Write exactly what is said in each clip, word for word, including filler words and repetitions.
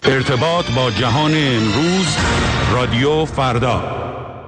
ارتباط با جهان امروز، رادیو فردا.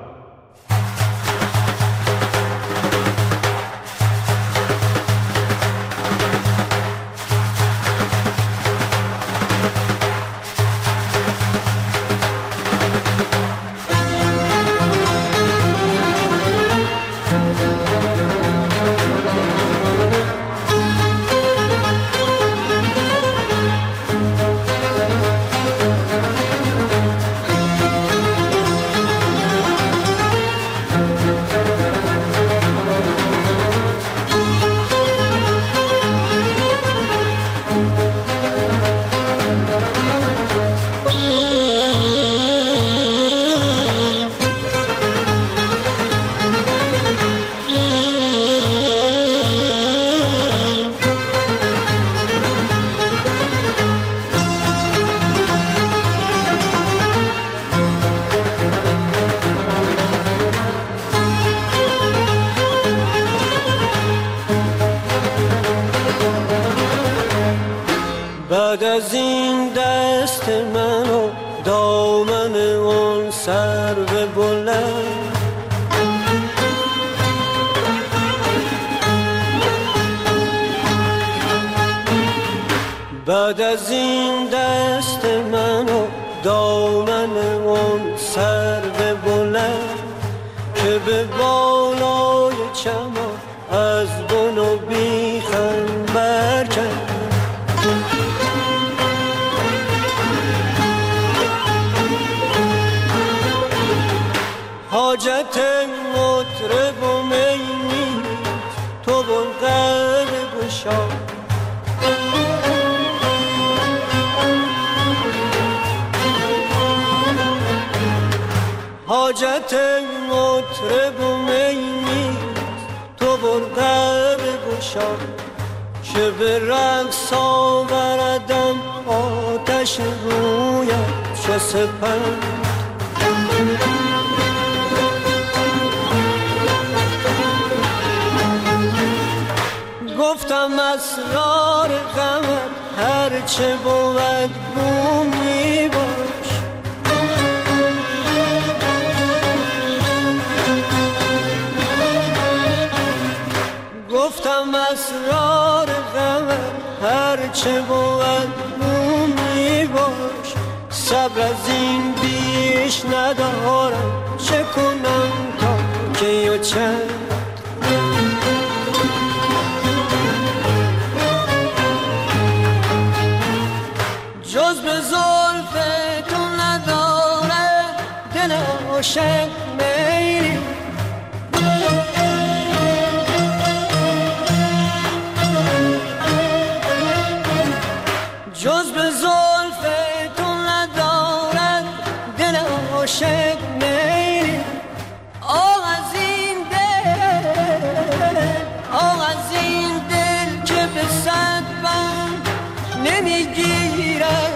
بعد از این دست من و دامن اون سرو بلند، بعد از این دست من و دامن اون سرو بلند که به بالای چمان از بن و بیخم برکند، حاجت مطرب و می نیست تو بلغر گشا، حاجت مطرب و می نیست تو بلغر گشا، که به رقص آوردم آتش رویم چه سپند، گفتم اسرار غمت هرچه بود گم می باش، گفتم اسرار غمت هرچه بود گم می باش، صبر از این بیش ندارم چه کنم تا کی و چند، جز به زلف تو نداره دل عاشق میلی، جز به زلف تو نداره دل عاشق میلی، آه از این دل، آه از این دل که به صد بند نمیگیرد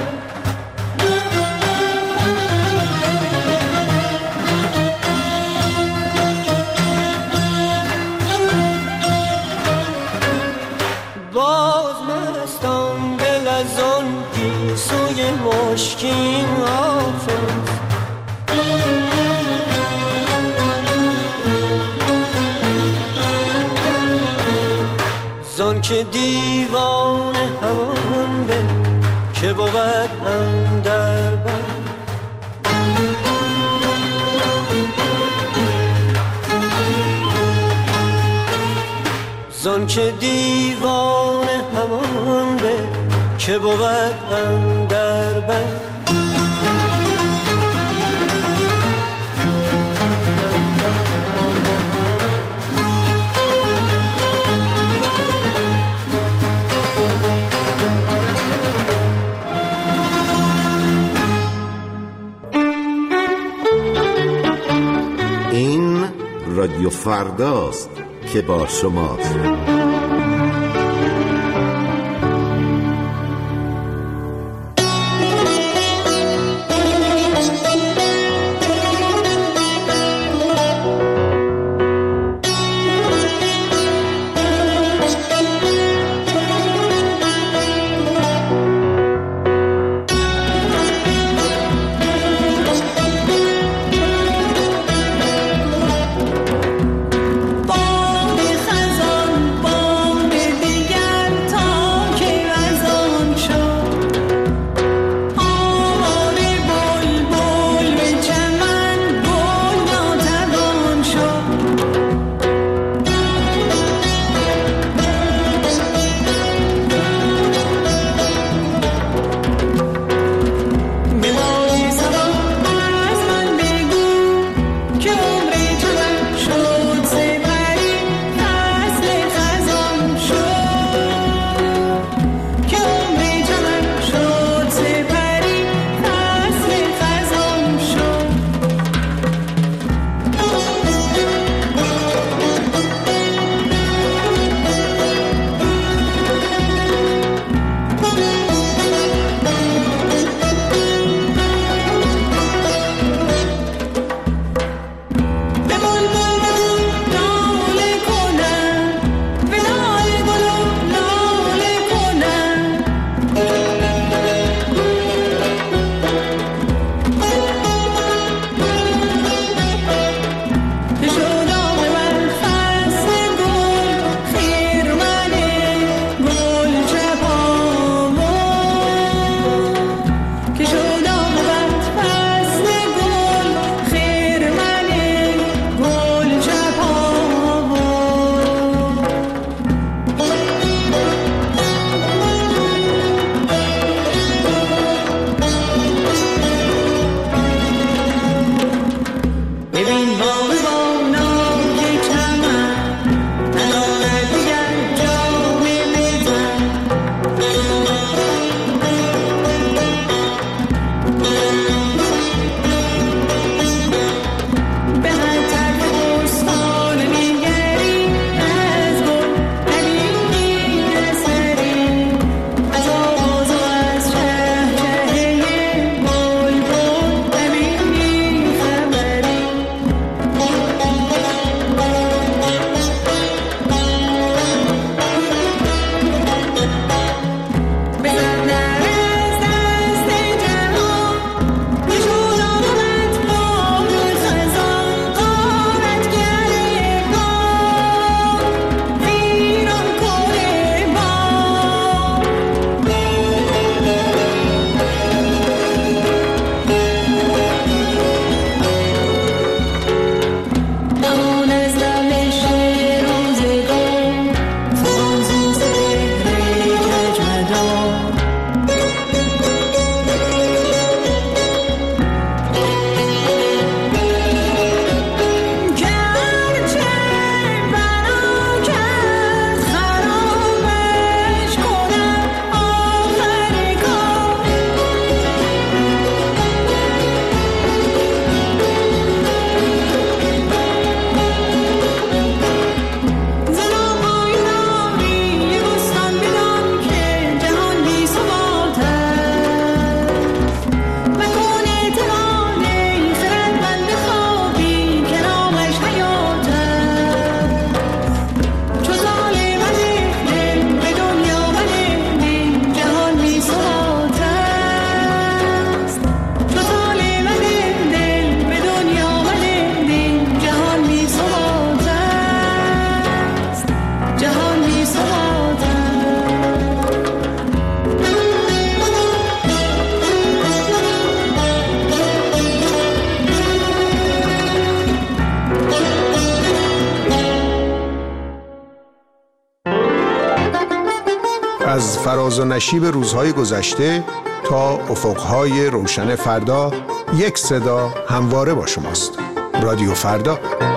باز مستم دل از آن گیسوی مشکین حافظ، زان که دیوان همان به که بود اندر بر، زان که دیوان همان به که بود اندر بر، این رادیو فرداست که با شماست. ناز و نشیب روزهای گذشته تا افقهای روشن فردا، یک صدا همواره با شماست. رادیو فردا.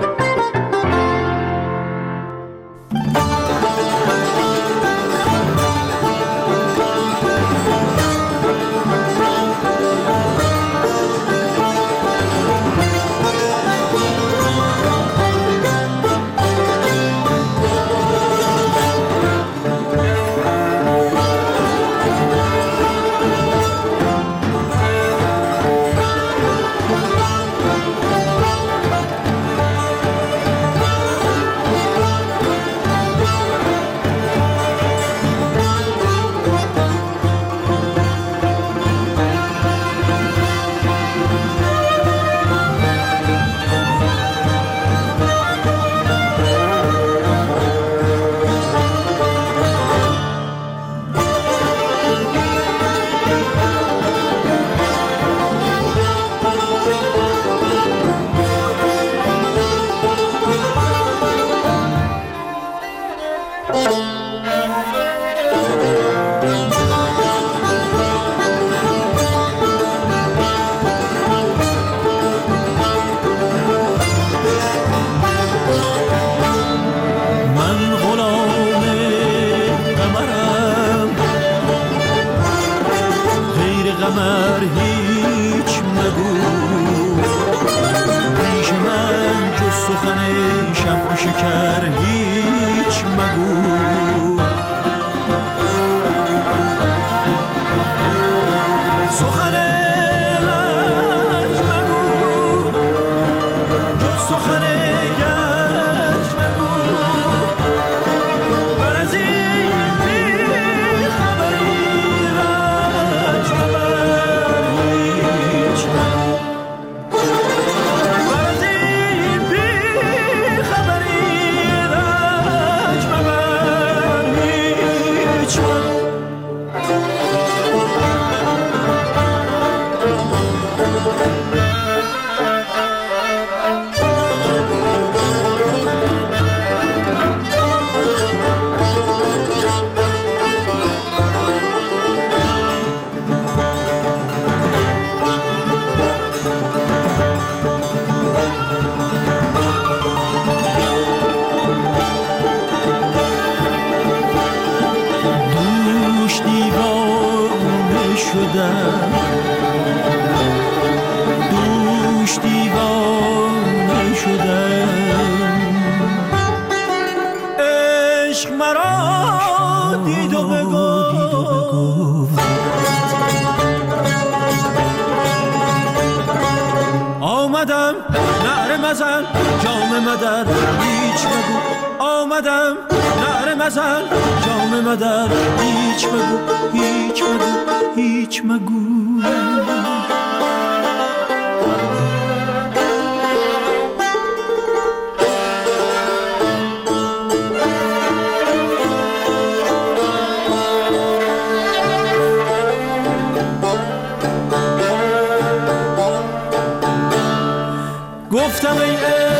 گفتم ای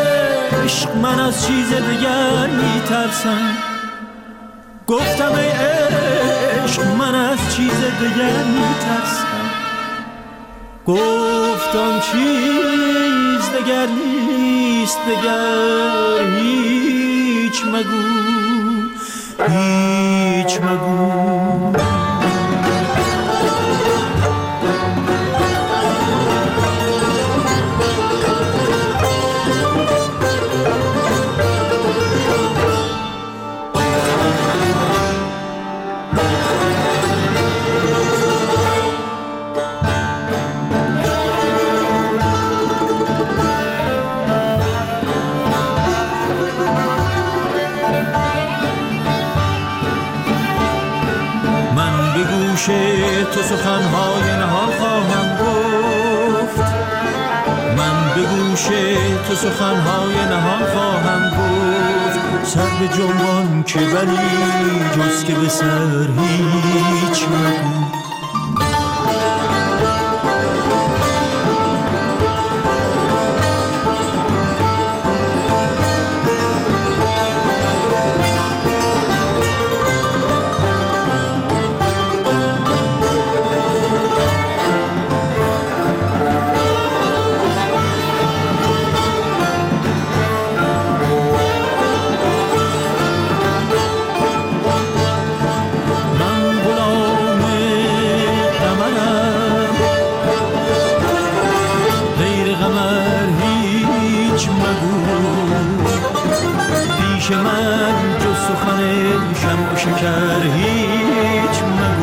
عشق من از چیز دیگر میترسم، گفتم ای عشق من از چیز دیگر میترسم، گفتم چیز دیگر نیست دیگر، هیچ مگو هیچ مگو. تو سخنهای نهان خواهم گفت، من به گوش تو سخنهای نهان خواهم گفت، سر به جنبان که ولی جز که به سر هیچ مگو. پیش من جز سخن شمع و شکر هیچ مگو.